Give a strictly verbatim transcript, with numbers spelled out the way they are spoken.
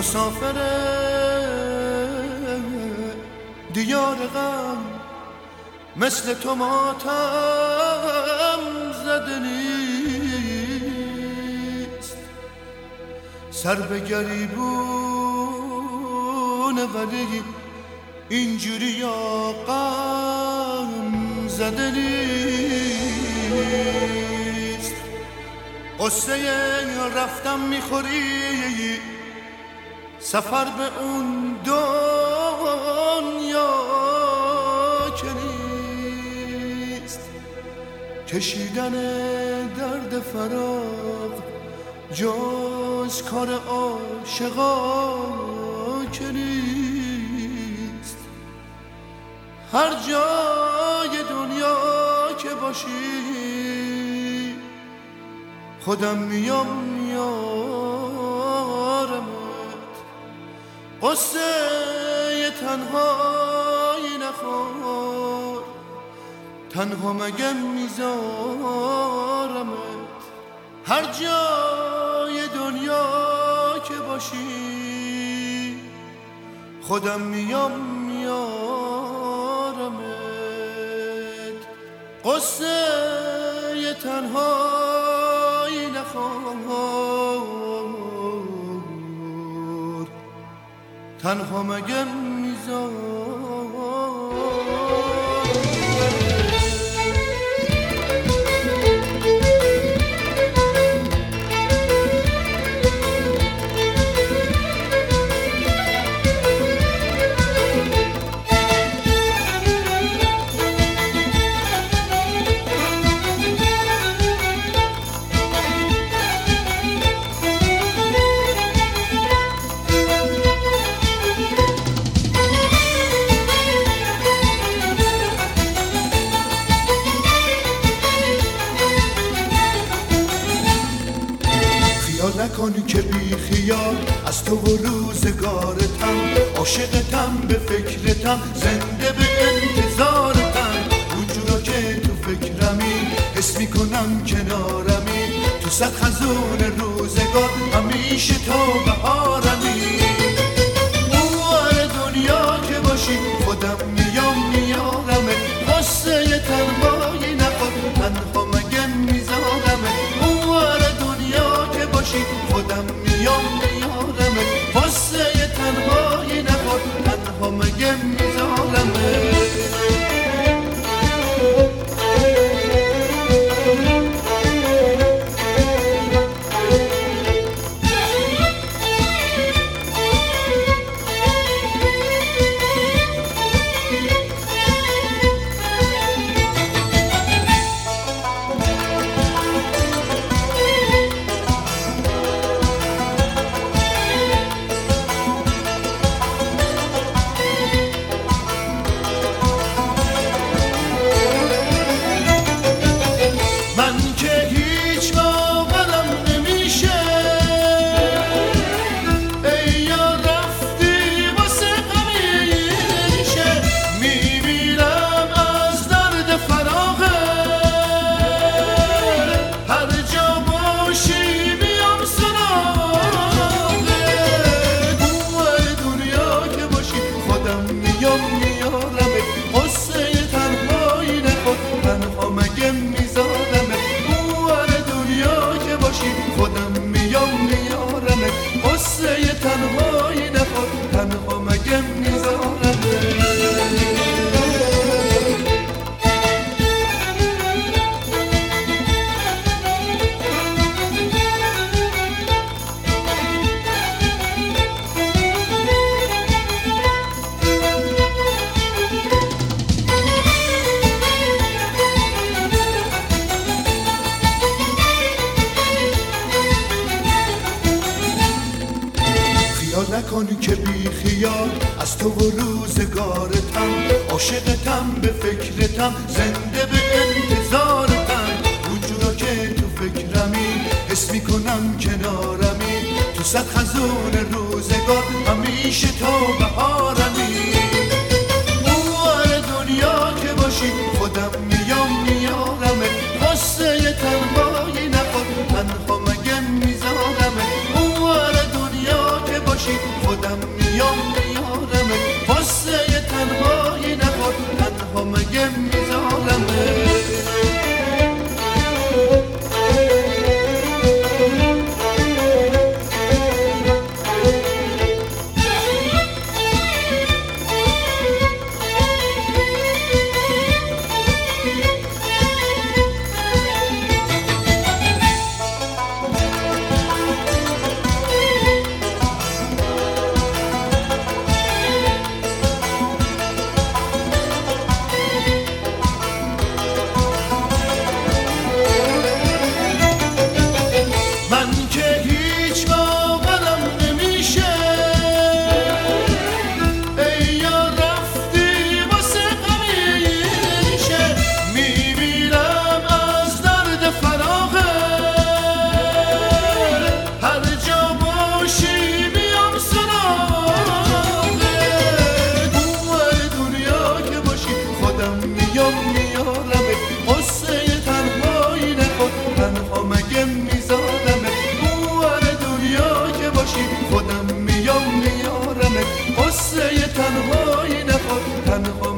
مسافر دیار غم، مثل تو ماتم زده نیست. سر به گریبونه ولی اینجوری یا غم زده نیست. قصه رفتم میخوری، سفر به اون دنیا که نیست. کشیدن درد فراق جز کار عاشقا که نیست. هر جای دنیا که باشی خودم میام میارمت. قصه تنهایی نخور، تنها مگه میذارمت. هر جای دنیا که باشی خودم میام میارمت. قصه تنهایی نخور، تنها مگه میذارمت. نکنی که بی خیال از تو و روزگارتم، عاشقتم به فکرتم، زنده به انتظارتم. اونجورا که تو فکرمی حس میکنم کنارمی، تو صد خزون روزگار همیشه تو بهارمی. اون دنیا که باشی خودم میام میارمه. قصه تنهایی نخور، تنها مگه میذارمه. اون دنیا که باشی خودم میام میارمه. قصه تنهایی نخور، تنها مگه میذارمه. تنهایی نخور، تنها مگه میذارمه. نکنی که بی خیال از تو و روزگارتم، عاشقتم به فکرتم، زنده به انتظارتم. اونجورا که تو فکرمی حس میکنم کنارمی، تو صد خزون روزگار همیشه تو بهارمی. اون دنیا که باشی خودم میام میارمه. قصه تنهایی نخور، تنها مگه میذارمه. اون دنیا که باشی خودم میام میارمت قصه تنهایی نخور تنها